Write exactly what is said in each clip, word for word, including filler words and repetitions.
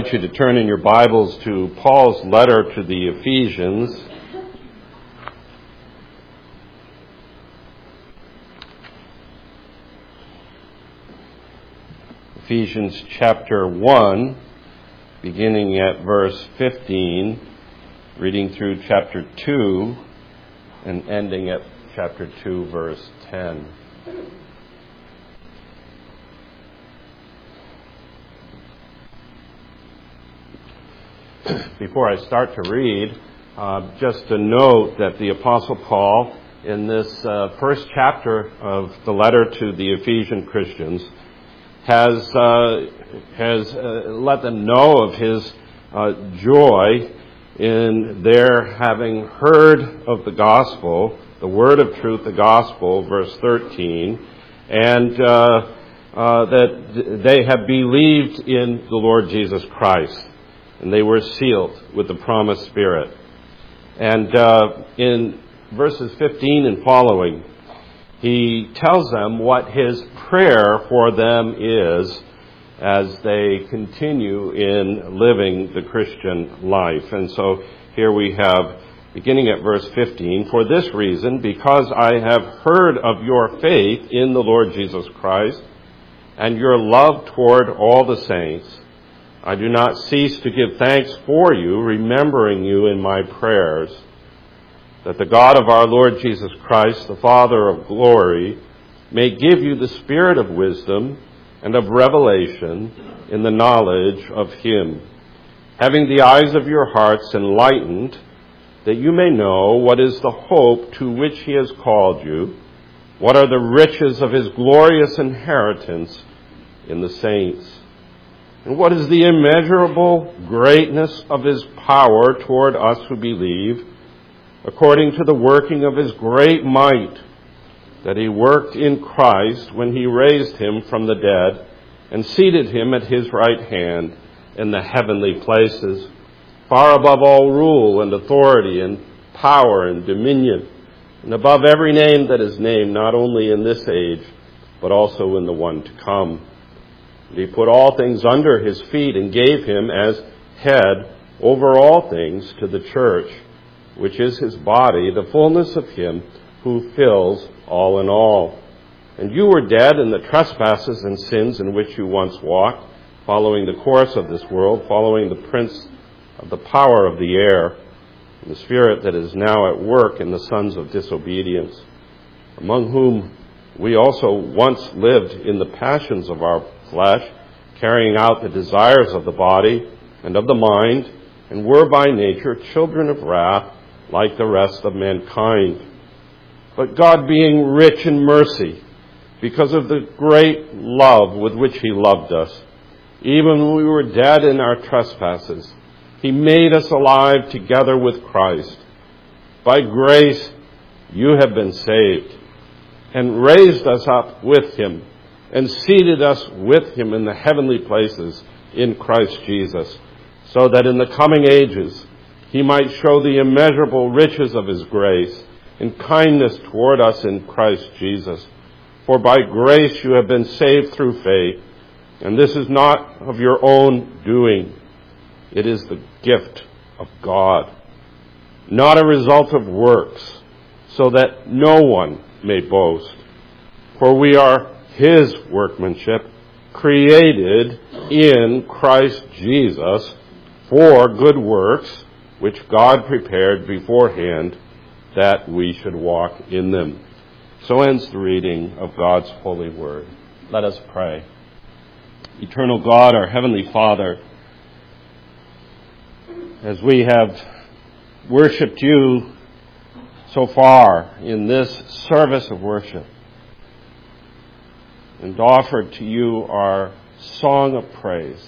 I invite you to turn in your Bibles to Paul's letter to the Ephesians. Ephesians chapter one, beginning at verse fifteen, reading through chapter two, and ending at chapter two, verse ten. Before I start to read, uh, just to note that the Apostle Paul, in this uh, first chapter of the letter to the Ephesian Christians, has uh, has uh, let them know of his uh, joy in their having heard of the gospel, the word of truth, the gospel, verse thirteen, and uh, uh, that they have believed in the Lord Jesus Christ. And they were sealed with the promised Spirit. And uh, in verses fifteen and following, he tells them what his prayer for them is as they continue in living the Christian life. And so here we have, beginning at verse fifteen, "For this reason, because I have heard of your faith in the Lord Jesus Christ and your love toward all the saints, I do not cease to give thanks for you, remembering you in my prayers, that the God of our Lord Jesus Christ, the Father of glory, may give you the spirit of wisdom and of revelation in the knowledge of him, having the eyes of your hearts enlightened, that you may know what is the hope to which he has called you, what are the riches of his glorious inheritance in the saints, and what is the immeasurable greatness of his power toward us who believe, according to the working of his great might, that he worked in Christ when he raised him from the dead and seated him at his right hand in the heavenly places, far above all rule and authority and power and dominion, and above every name that is named, not only in this age, but also in the one to come. And he put all things under his feet and gave him as head over all things to the church, which is his body, the fullness of him who fills all in all. And you were dead in the trespasses and sins in which you once walked, following the course of this world, following the prince of the power of the air, and the spirit that is now at work in the sons of disobedience, among whom we also once lived in the passions of our flesh, carrying out the desires of the body and of the mind, and were by nature children of wrath like the rest of mankind. But God, being rich in mercy, because of the great love with which he loved us, even when we were dead in our trespasses, he made us alive together with Christ. By grace you have been saved, and raised us up with him, and seated us with him in the heavenly places in Christ Jesus, so that in the coming ages he might show the immeasurable riches of his grace and kindness toward us in Christ Jesus. For by grace you have been saved through faith, and this is not of your own doing. It is the gift of God, not a result of works, so that no one may boast. For we are his workmanship, created in Christ Jesus for good works, which God prepared beforehand that we should walk in them. So ends the reading of God's holy word. Let us pray. Eternal God, our Heavenly Father, as we have worshipped you so far in this service of worship, and offered to you our song of praise,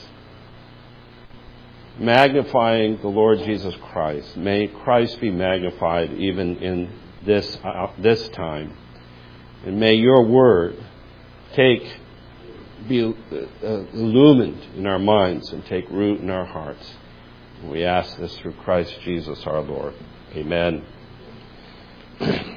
magnifying the Lord Jesus Christ. May Christ be magnified even in this uh, this time. And may your word take be uh, illumined in our minds and take root in our hearts. And we ask this through Christ Jesus our Lord. Amen.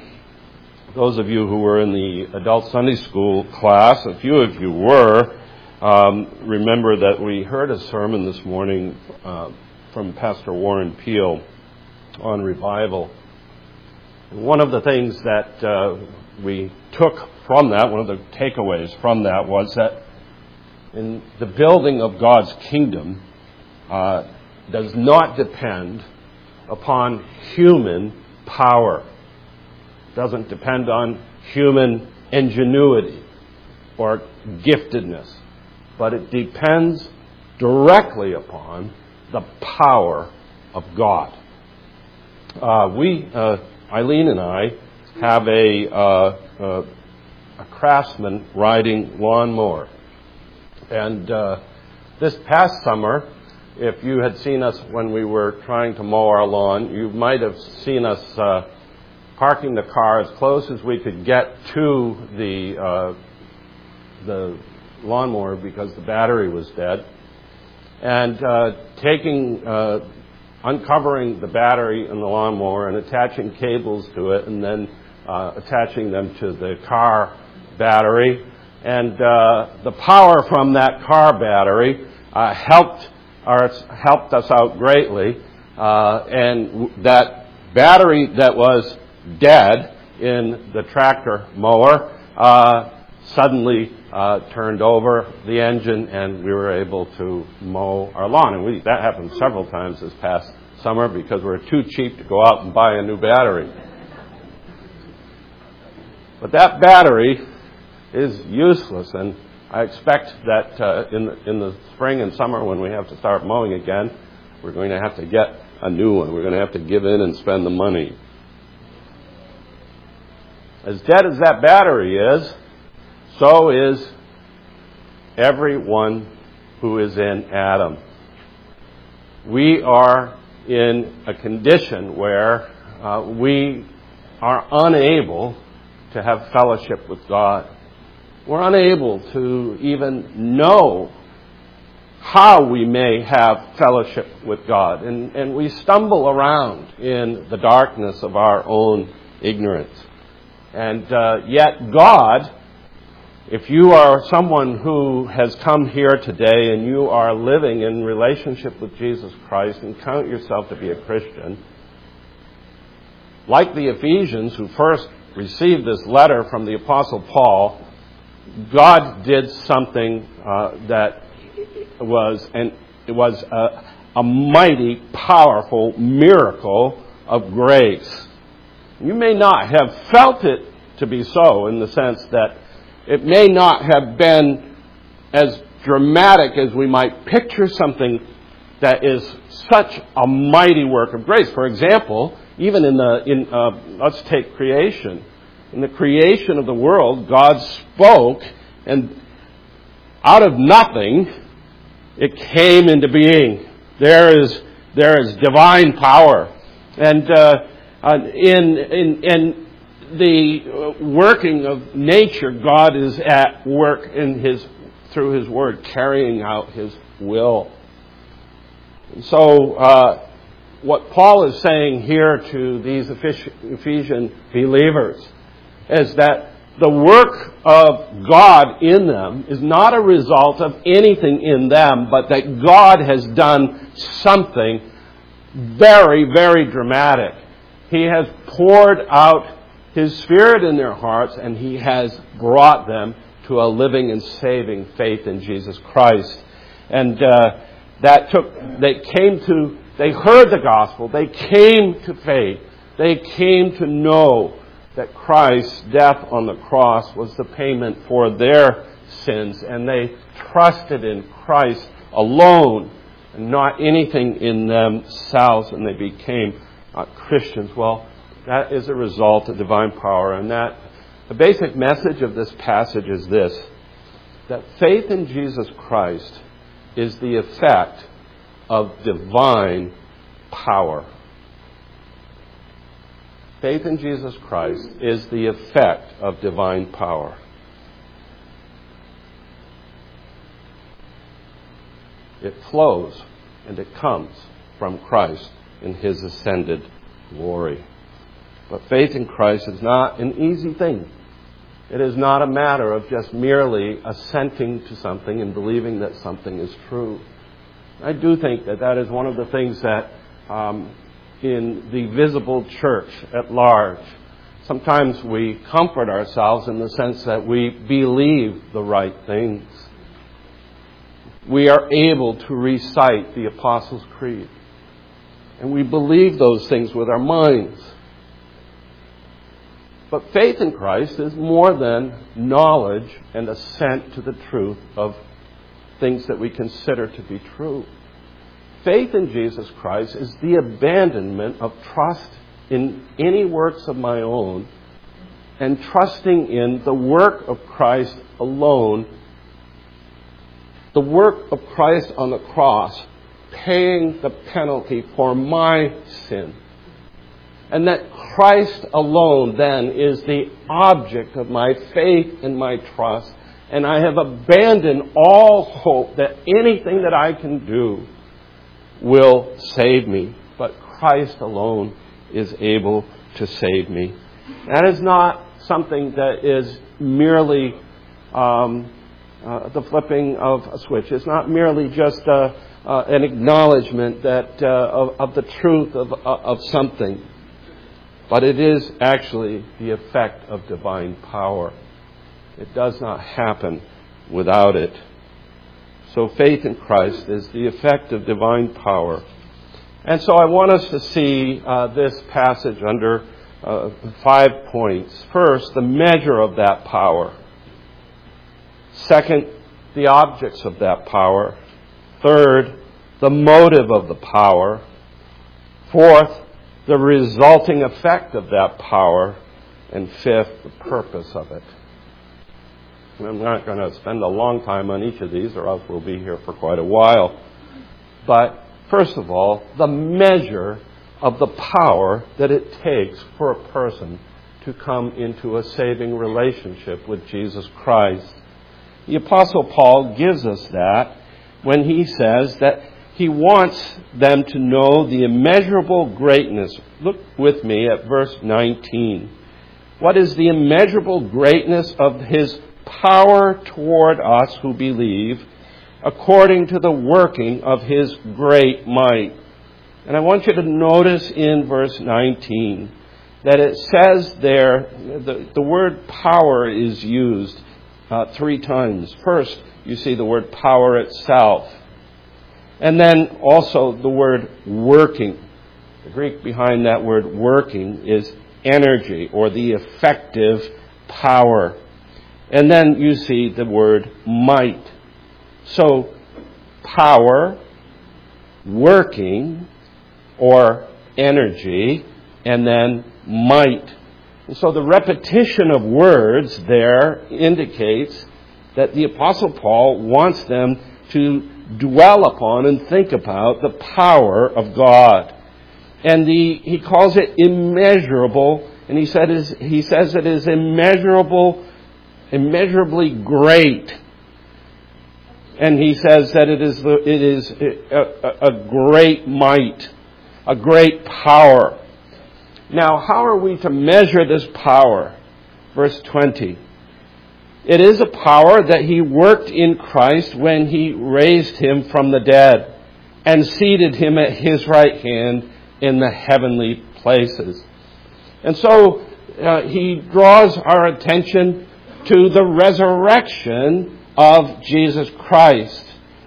Those of you who were in the adult Sunday school class, a few of you were, um, remember that we heard a sermon this morning uh, from Pastor Warren Peel on revival. And one of the things that uh, we took from that, one of the takeaways from that, was that in the building of God's kingdom uh, does not depend upon human power. It doesn't depend on human ingenuity or giftedness, but it depends directly upon the power of God. Uh, we, uh, Eileen and I, have a, uh, uh, a Craftsman riding lawnmower. And uh, this past summer, if you had seen us when we were trying to mow our lawn, you might have seen us uh, parking the car as close as we could get to the uh, the lawnmower because the battery was dead, and uh, taking, uh, uncovering the battery in the lawnmower and attaching cables to it, and then uh, attaching them to the car battery. And uh, the power from that car battery uh, helped our, helped us out greatly. Uh, and w- that battery that was dead in the tractor mower uh, suddenly uh, turned over the engine, and we were able to mow our lawn. And we, that happened several times this past summer because we were too cheap to go out and buy a new battery. But that battery is useless, and I expect that uh, in, the, in the spring and summer when we have to start mowing again, we're going to have to get a new one. We're going to have to give in and spend the money. As dead as that battery is, so is everyone who is in Adam. We are in a condition where uh, we are unable to have fellowship with God. We're unable to even know how we may have fellowship with God. And, and we stumble around in the darkness of our own ignorance. And uh, yet God, if you are someone who has come here today and you are living in relationship with Jesus Christ and count yourself to be a Christian, like the Ephesians who first received this letter from the Apostle Paul, God did something uh, that was and it was a, a mighty, powerful miracle of grace. You may not have felt it to be so, in the sense that it may not have been as dramatic as we might picture something that is such a mighty work of grace. For example, even in the in uh, let's take creation. In the creation of the world, God spoke, and out of nothing, it came into being. There is there is divine power, and uh, uh, in in in the working of nature, God is at work in His through His Word, carrying out His will. And so, uh, what Paul is saying here to these Ephesian believers is that the work of God in them is not a result of anything in them, but that God has done something very, very dramatic. He has poured out His Spirit in their hearts, and He has brought them to a living and saving faith in Jesus Christ. And uh, that took, they came to, they heard the gospel, they came to faith, they came to know that Christ's death on the cross was the payment for their sins, and they trusted in Christ alone and not anything in themselves, and they became uh, Christians. Well, that is a result of divine power, and that the basic message of this passage is this, that faith in Jesus Christ is the effect of divine power. Faith in Jesus Christ is the effect of divine power. It flows and it comes from Christ in His ascended glory. But faith in Christ is not an easy thing. It is not a matter of just merely assenting to something and believing that something is true. I do think that that is one of the things that um, in the visible church at large, sometimes we comfort ourselves in the sense that we believe the right things. We are able to recite the Apostles' Creed. And we believe those things with our minds. But faith in Christ is more than knowledge and assent to the truth of things that we consider to be true. Faith in Jesus Christ is the abandonment of trust in any works of my own and trusting in the work of Christ alone, the work of Christ on the cross, paying the penalty for my sin. And that Christ alone then is the object of my faith and my trust. And I have abandoned all hope that anything that I can do will save me. But Christ alone is able to save me. That is not something that is merely um, uh, the flipping of a switch. It's not merely just uh, uh, an acknowledgement that uh, of, of the truth of, of something. But it is actually the effect of divine power. It does not happen without it. So faith in Christ is the effect of divine power. And so I want us to see uh, this passage under uh, five points. First, the measure of that power. Second, the objects of that power. Third, the motive of the power. Fourth, the resulting effect of that power. And fifth, the purpose of it. I'm not going to spend a long time on each of these, or else we'll be here for quite a while. But first of all, the measure of the power that it takes for a person to come into a saving relationship with Jesus Christ. The Apostle Paul gives us that when he says that he wants them to know the immeasurable greatness. Look with me at verse nineteen. What is the immeasurable greatness of his power toward us who believe, according to the working of his great might? And I want you to notice in verse nineteen that it says there, the, the word power is used uh, three times. First, you see the word power itself. And then also the word working. The Greek behind that word working is energy, or the effective power. And then you see the word might. So, power, working, or energy, and then might. And so the repetition of words there indicates that the Apostle Paul wants them to dwell upon and think about the power of God. And the, he calls it immeasurable, and he, said is, he says it is immeasurable, immeasurably great. And he says that it is, it is a, a, a great might, a great power. Now, how are we to measure this power? Verse twenty. It is a power that he worked in Christ when he raised him from the dead and seated him at his right hand in the heavenly places. And so uh, he draws our attention to the resurrection of Jesus Christ.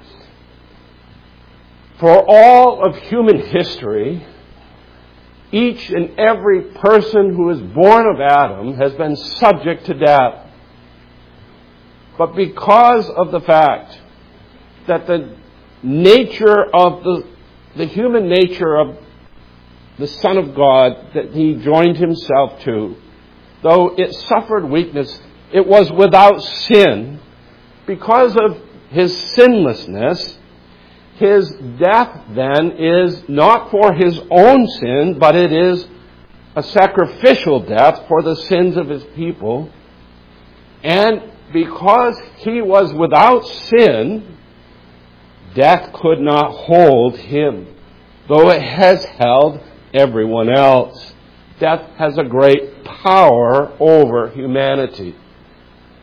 For all of human history, each and every person who is born of Adam has been subject to death. But because of the fact that the nature of the, the human nature of the Son of God that he joined himself to, though it suffered weakness, it was without sin. Because of his sinlessness, his death then is not for his own sin, but it is a sacrificial death for the sins of his people. And because he was without sin, death could not hold him, though it has held everyone else. Death has a great power over humanity.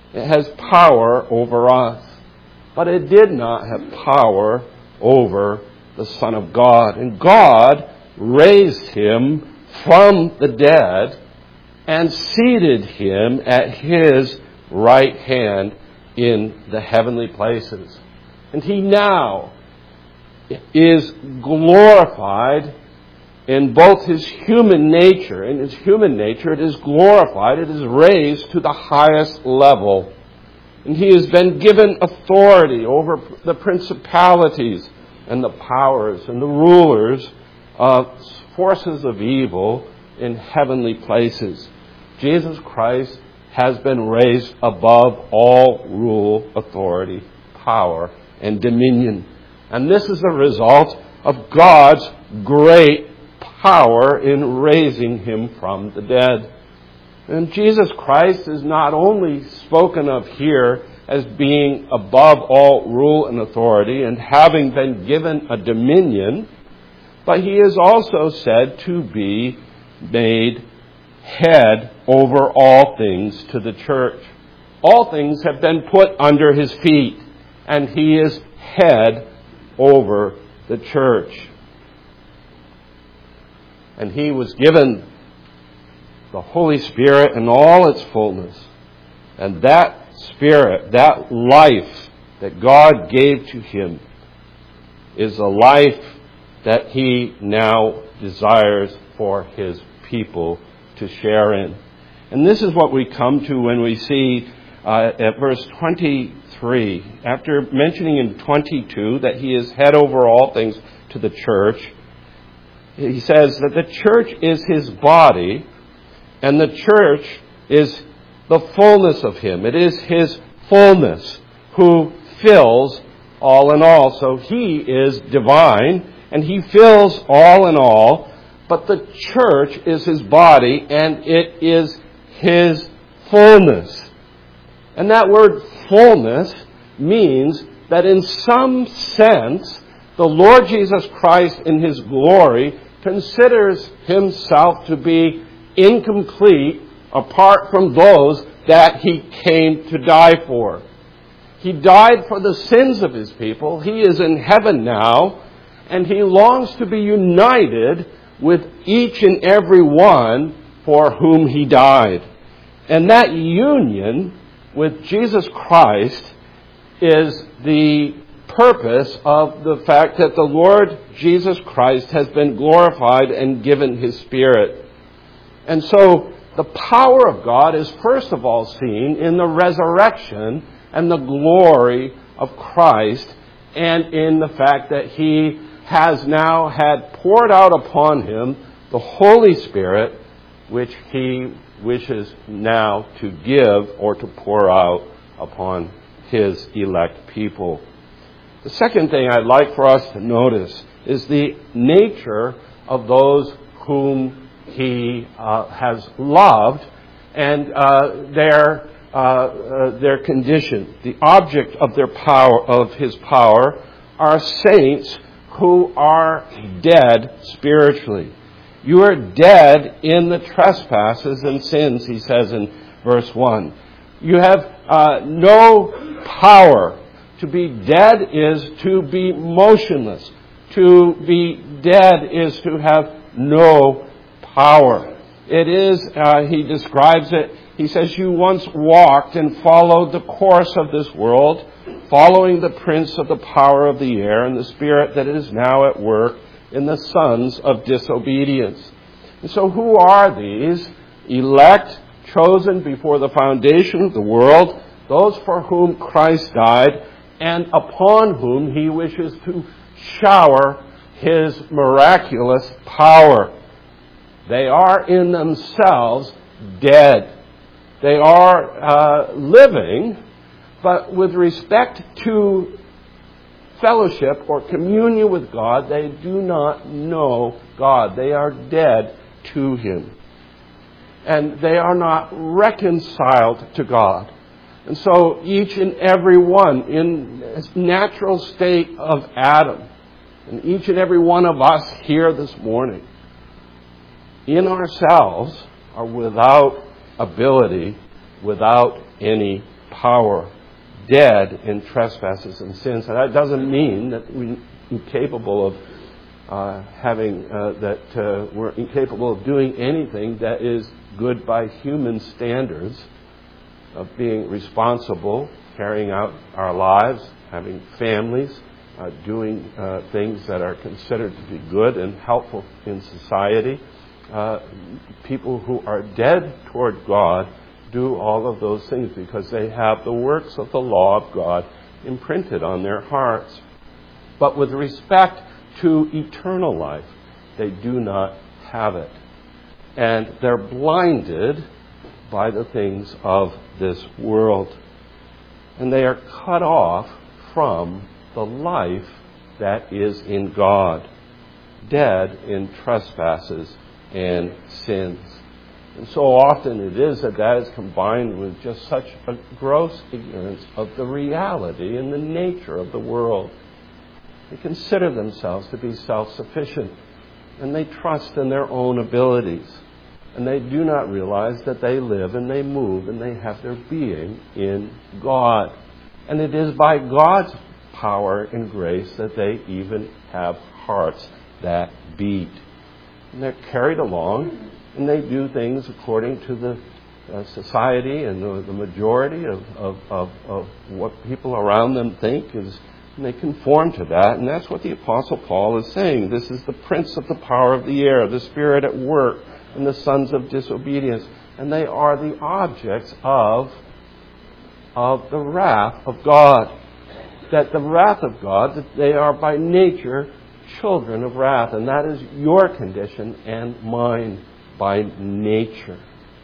It has power over us. But it did not have power over the Son of God. And God raised him from the dead and seated him at his right hand in the heavenly places. And he now is glorified in both his human nature. In his human nature, it is glorified. It is raised to the highest level. And he has been given authority over the principalities and the powers and the rulers of forces of evil in heavenly places. Jesus Christ has been raised above all rule, authority, power, and dominion. And this is a result of God's great power in raising him from the dead. And Jesus Christ is not only spoken of here as being above all rule and authority and having been given a dominion, but he is also said to be made head over all things to the church. All things have been put under his feet, and he is head over the church. And he was given the Holy Spirit in all its fullness. And that Spirit, that life that God gave to him, is a life that he now desires for his people to share in. And this is what we come to when we see uh, at verse twenty-three, after mentioning in twenty-two that he is head over all things to the church, he says that the church is his body, and the church is the fullness of him. It is his fullness who fills all in all. So he is divine, and he fills all in all, but the church is his body, and it is his fullness. And that word fullness means that in some sense, the Lord Jesus Christ in his glory considers himself to be incomplete apart from those that he came to die for. He died for the sins of his people. He is in heaven now, and he longs to be united with each and every one for whom he died. And that union with Jesus Christ is the purpose of the fact that the Lord Jesus Christ has been glorified and given his Spirit. And so the power of God is first of all seen in the resurrection and the glory of Christ, and in the fact that he has now had poured out upon him the Holy Spirit, which he wishes now to give or to pour out upon his elect people. The second thing I'd like for us to notice is the nature of those whom he uh, has loved and uh, their uh, uh, their condition. The object of their power, of his power, are saints who are dead spiritually. You are dead in the trespasses and sins, he says in verse one. You have uh, no power. To be dead is to be motionless. To be dead is to have no power. It is, uh, he describes it, he says, you once walked and followed the course of this world, following the prince of the power of the air and the spirit that is now at work in the sons of disobedience. And so who are these? Elect, chosen before the foundation of the world, those for whom Christ died, and upon whom he wishes to shower his miraculous power. They are in themselves dead. They are uh, living, but with respect to fellowship or communion with God, they do not know God. They are dead to him. And they are not reconciled to God. And so each and every one in this natural state of Adam, and each and every one of us here this morning, in ourselves are without ability, without any power, dead in trespasses and sins. And that doesn't mean that we're incapable of uh, having, uh, that uh, we're incapable of doing anything that is good by human standards, of being responsible, carrying out our lives, having families, uh, doing uh, things that are considered to be good and helpful in society. Uh, people who are dead toward God do all of those things because they have the works of the law of God imprinted on their hearts. But with respect to eternal life, they do not have it. And they're blinded by the things of this world. And they are cut off from the life that is in God, dead in trespasses and sins. And so often it is that that is combined with just such a gross ignorance of the reality and the nature of the world. They consider themselves to be self-sufficient, and they trust in their own abilities. And they do not realize that they live and they move and they have their being in God. And it is by God's power and grace that they even have hearts that beat. And they're carried along, and they do things according to the uh, society and the, the majority of, of, of, of what people around them think is, and they conform to that. And that's what the Apostle Paul is saying. This is the prince of the power of the air, the spirit at work, and the sons of disobedience. And they are the objects of, of the wrath of God. That the wrath of God, that they are by nature children of wrath. And that is your condition and mine by nature.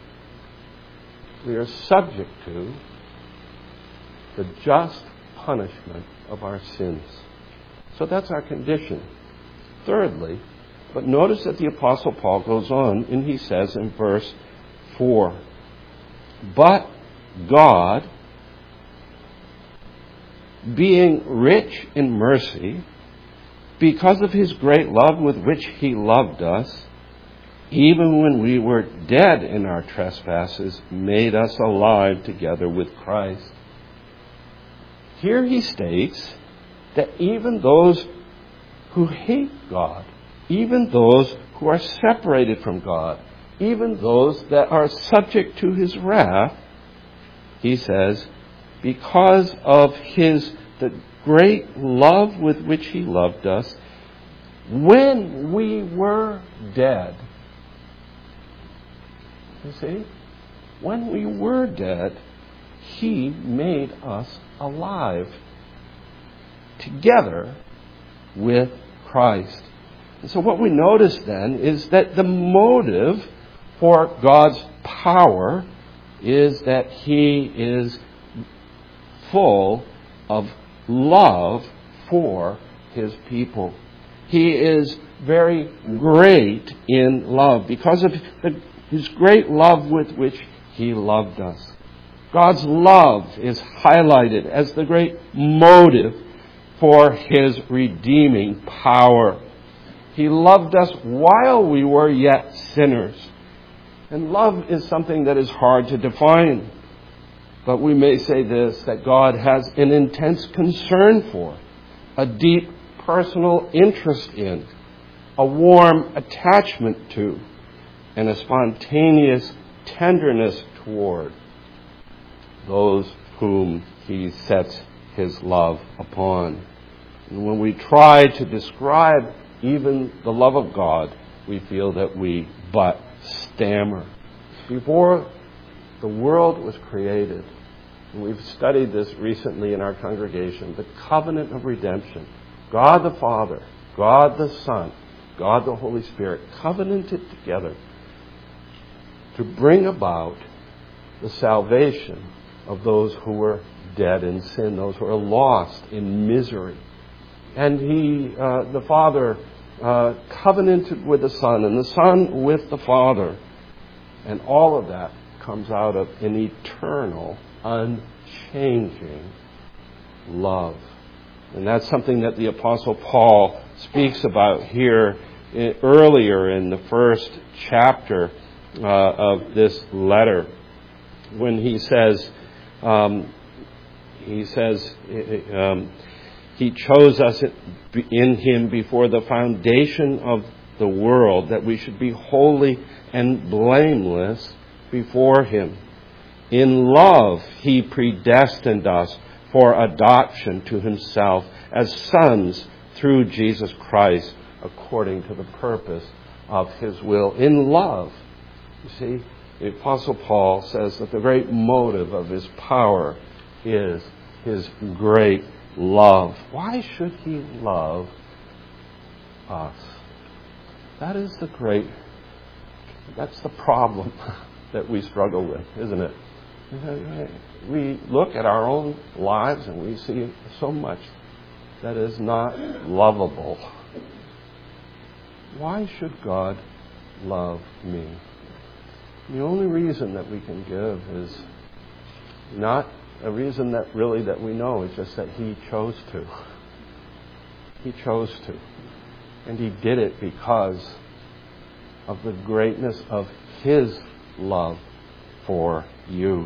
We are subject to the just punishment of our sins. So that's our condition. Thirdly, but notice that the Apostle Paul goes on and he says in verse four, but God, being rich in mercy, because of his great love with which he loved us, even when we were dead in our trespasses, made us alive together with Christ. Here he states that even those who hate God, even those who are separated from God, even those that are subject to his wrath, he says, because of his the great love with which he loved us, when we were dead. You see? When we were dead, he made us alive together with Christ. And so what we notice then is that the motive for God's power is that he is full of love for his people. He is very great in love because of the, his great love with which he loved us. God's love is highlighted as the great motive for his redeeming power. He loved us while we were yet sinners. And love is something that is hard to define. But we may say this, that God has an intense concern for, a deep personal interest in, a warm attachment to, and a spontaneous tenderness toward those whom he sets his love upon. And when we try to describe even the love of God, we feel that we but stammer. Before the world was created, and we've studied this recently in our congregation, the covenant of redemption, God the Father, God the Son, God the Holy Spirit covenanted together to bring about the salvation of those who were dead in sin, those who are lost in misery. And he, uh, the Father, uh, covenanted with the Son, and the Son with the Father. And all of that comes out of an eternal, unchanging love. And that's something that the Apostle Paul speaks about here in, earlier in the first chapter uh, of this letter, when he says, Um, he says um, He chose us in Him before the foundation of the world, that we should be holy and blameless before Him. In love, He predestined us for adoption to Himself as sons through Jesus Christ, according to the purpose of His will. In love. You see, the Apostle Paul says that the great motive of his power is His great love. Why should He love us? That is the great, that's the problem that we struggle with, isn't it? We look at our own lives and we see so much that is not lovable. Why should God love me? The only reason that we can give is not a reason that really that we know. It's just that He chose to. He chose to. And He did it because of the greatness of His love for you.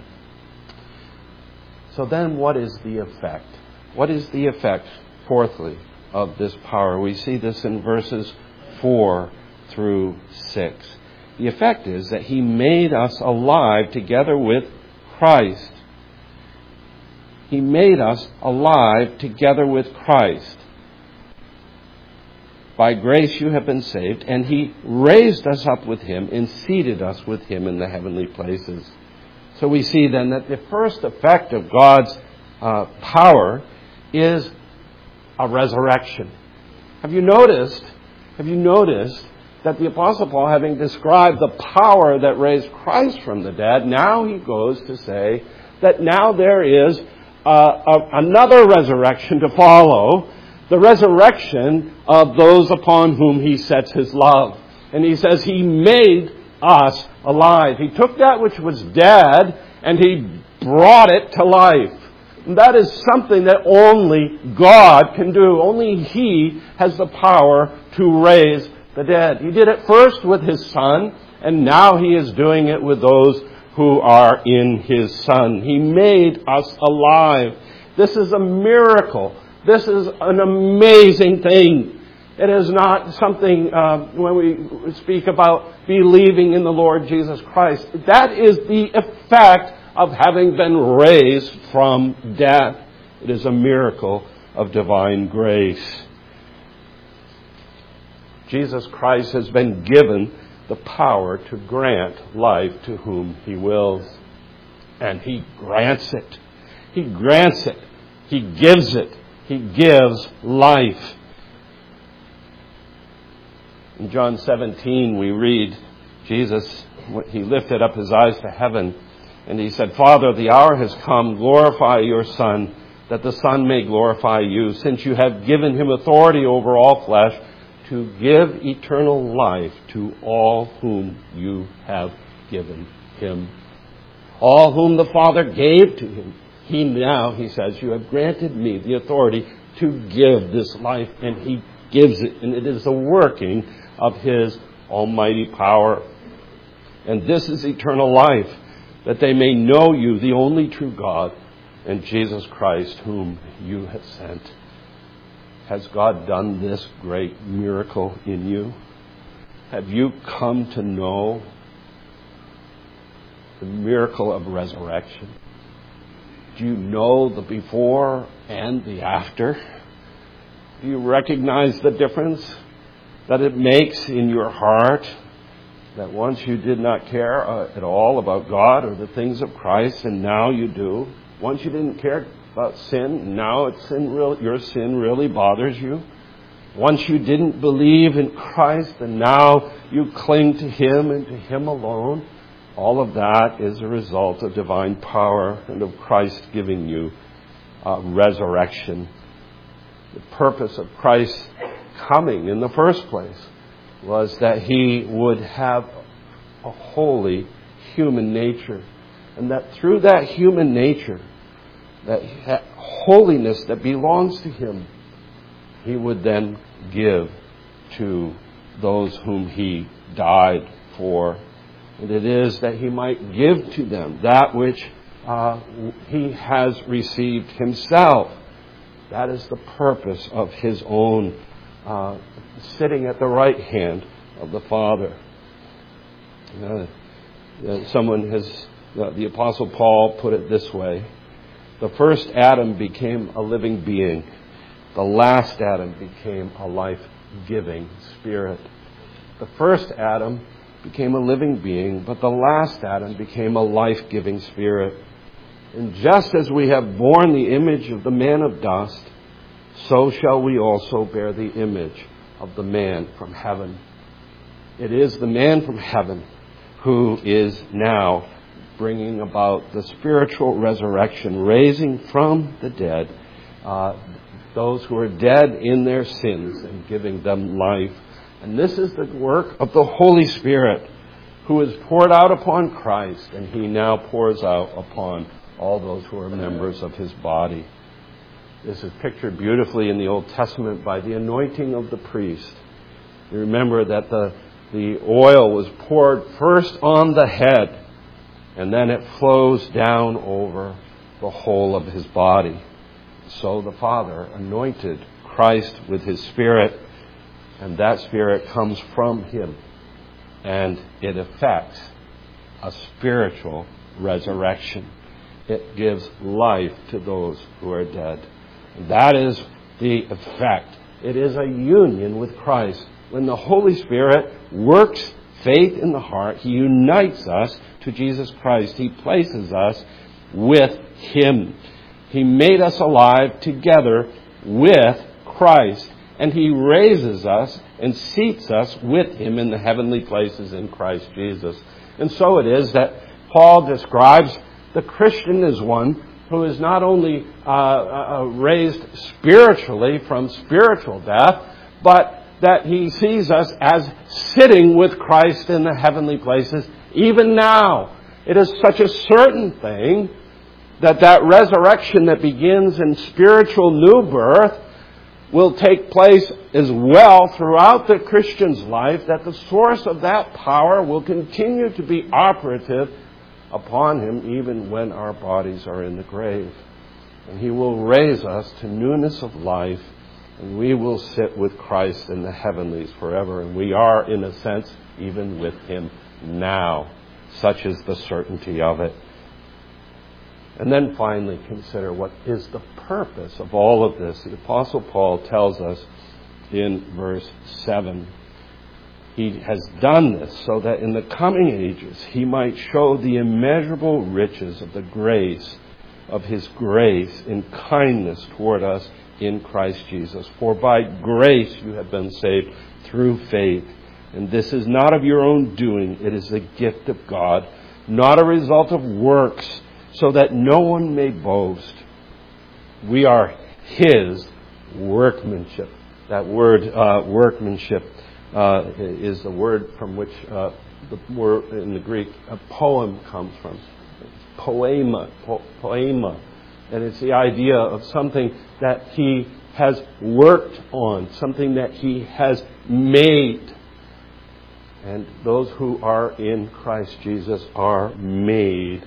So then what is the effect? What is the effect, fourthly, of this power? We see this in verses four through six. The effect is that He made us alive together with Christ. He made us alive together with Christ. By grace you have been saved, and He raised us up with Him and seated us with Him in the heavenly places. So we see then that the first effect of God's uh, power is a resurrection. Have you noticed, have you noticed that the Apostle Paul, having described the power that raised Christ from the dead, now he goes to say that now there is uh, a, another resurrection to follow, the resurrection of those upon whom He sets His love. And he says He made us alive. He took that which was dead and He brought it to life. And that is something that only God can do. Only He has the power to raise the dead. He did it first with His Son, and now He is doing it with those who are in His Son. He made us alive. This is a miracle. This is an amazing thing. It is not something, uh, when we speak about believing in the Lord Jesus Christ. That is the effect of having been raised from death. It is a miracle of divine grace. Jesus Christ has been given the power to grant life to whom He wills. And He grants it. He grants it. He gives it. He gives life. In John seventeen we read, Jesus, He lifted up His eyes to heaven and He said, Father, the hour has come, glorify your Son, that the Son may glorify you, since you have given Him authority over all flesh, to give eternal life to all whom you have given Him. All whom the Father gave to Him. He now, He says, you have granted me the authority to give this life, and He gives it, and it is the working of His almighty power. And this is eternal life, that they may know you, the only true God, and Jesus Christ, whom you have sent. Has God done this great miracle in you? Have you come to know the miracle of resurrection? Do you know the before and the after? Do you recognize the difference that it makes in your heart? That once you did not care uh, at all about God or the things of Christ, and now you do. Once you didn't care about sin, now it's sin real, your sin really bothers you. Once you didn't believe in Christ, and now you cling to Him and to Him alone. All of that is a result of divine power and of Christ giving you uh, resurrection. The purpose of Christ coming in the first place was that He would have a holy human nature. And that through that human nature, that holiness that belongs to Him, He would then give to those whom He died for. And it is that He might give to them that which uh, he has received himself. That is the purpose of his own uh, sitting at the right hand of the Father. Uh, uh, someone has, uh, the Apostle Paul put it this way: the first Adam became a living being. The last Adam became a life-giving spirit. The first Adam became a living being, but the last Adam became a life-giving spirit. And just as we have borne the image of the man of dust, so shall we also bear the image of the man from heaven. It is the man from heaven who is now bringing about the spiritual resurrection, raising from the dead uh, those who are dead in their sins and giving them life. And this is the work of the Holy Spirit, who is poured out upon Christ, and he now pours out upon all those who are members of his body. This is pictured beautifully in the Old Testament by the anointing of the priest. You remember that the, the oil was poured first on the head, and then it flows down over the whole of his body. So the Father anointed Christ with his Spirit, and that Spirit comes from him, and it effects a spiritual resurrection. It gives life to those who are dead. That is the effect. It is a union with Christ. When the Holy Spirit works faith in the heart, he unites us to Jesus Christ. He places us with him. He made us alive together with Christ, and he raises us and seats us with him in the heavenly places in Christ Jesus. And so it is that Paul describes the Christian as one who is not only uh, uh, raised spiritually from spiritual death, but that he sees us as sitting with Christ in the heavenly places even now. It is such a certain thing that that resurrection that begins in spiritual new birth will take place as well throughout the Christian's life, that the source of that power will continue to be operative upon him even when our bodies are in the grave. And he will raise us to newness of life, and we will sit with Christ in the heavenlies forever. And we are, in a sense, even with him now. Such is the certainty of it. And then finally consider what is the purpose of all of this. The Apostle Paul tells us in verse seven, he has done this so that in the coming ages he might show the immeasurable riches of the grace of his grace in kindness toward us in Christ Jesus. For by grace you have been saved through faith. And this is not of your own doing. It is the gift of God, not a result of works, so that no one may boast. We are his workmanship. That word uh, workmanship uh, is the word from which uh, the word in the Greek a poem comes from. Poema, po- poema. And it's the idea of something that he has worked on, something that he has made. And those who are in Christ Jesus are made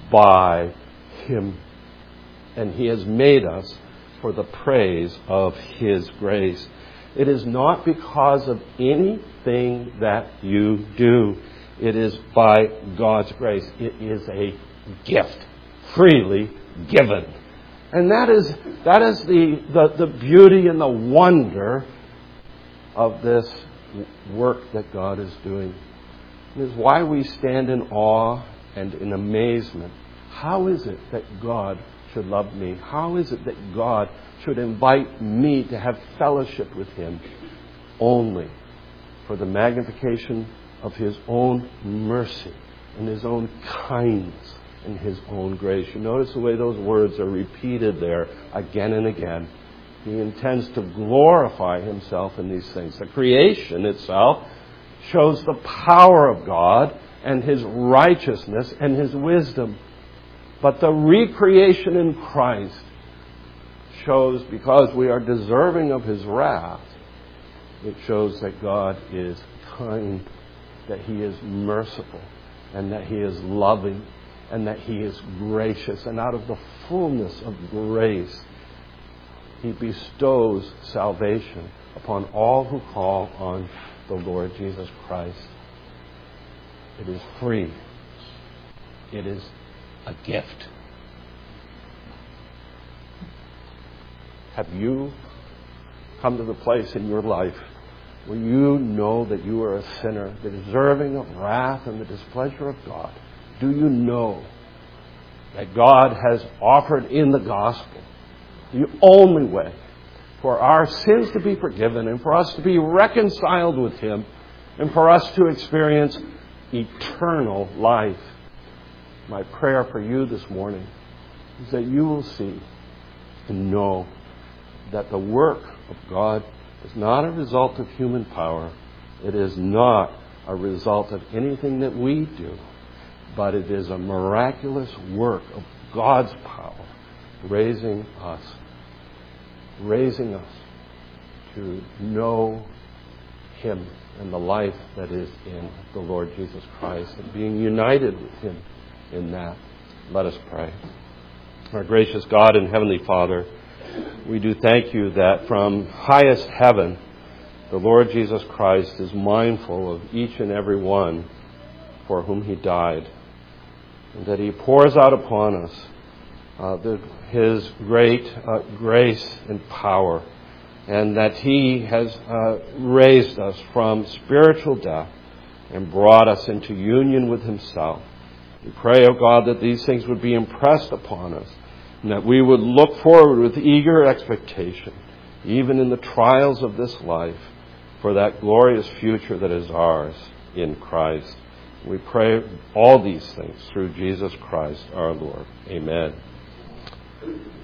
by him. And he has made us for the praise of his grace. It is not because of anything that you do. It is by God's grace. It is a gift, freely given. And that is that is the, the, the beauty and the wonder of this work that God is doing. It is why we stand in awe and in amazement. How is it that God should love me? How is it that God should invite me to have fellowship with him? Only for the magnification of his own mercy and his own kindness and his own grace. You notice the way those words are repeated there again and again. He intends to glorify himself in these things. The creation itself shows the power of God and his righteousness and his wisdom. But the recreation in Christ shows, because we are deserving of his wrath, it shows that God is kind, that he is merciful, and that he is loving, and that He is gracious. And out of the fullness of grace, He bestows salvation upon all who call on the Lord Jesus Christ. It is free. It is a gift. Have you come to the place in your life where you know that you are a sinner, deserving of wrath and the displeasure of God? Do you know that God has offered in the gospel the only way for our sins to be forgiven and for us to be reconciled with Him and for us to experience eternal life? My prayer for you this morning is that you will see and know that the work of God is not a result of human power. It is not a result of anything that we do, but it is a miraculous work of God's power, raising us, raising us to know Him and the life that is in the Lord Jesus Christ, and being united with Him in that. Let us pray. Our gracious God and Heavenly Father, we do thank You that from highest heaven, the Lord Jesus Christ is mindful of each and every one for whom He died, and that He pours out upon us uh, the, His great uh, grace and power, and that He has uh, raised us from spiritual death and brought us into union with Himself. We pray, O God, that these things would be impressed upon us, and that we would look forward with eager expectation, even in the trials of this life, for that glorious future that is ours in Christ. We pray all these things through Jesus Christ our Lord. Amen.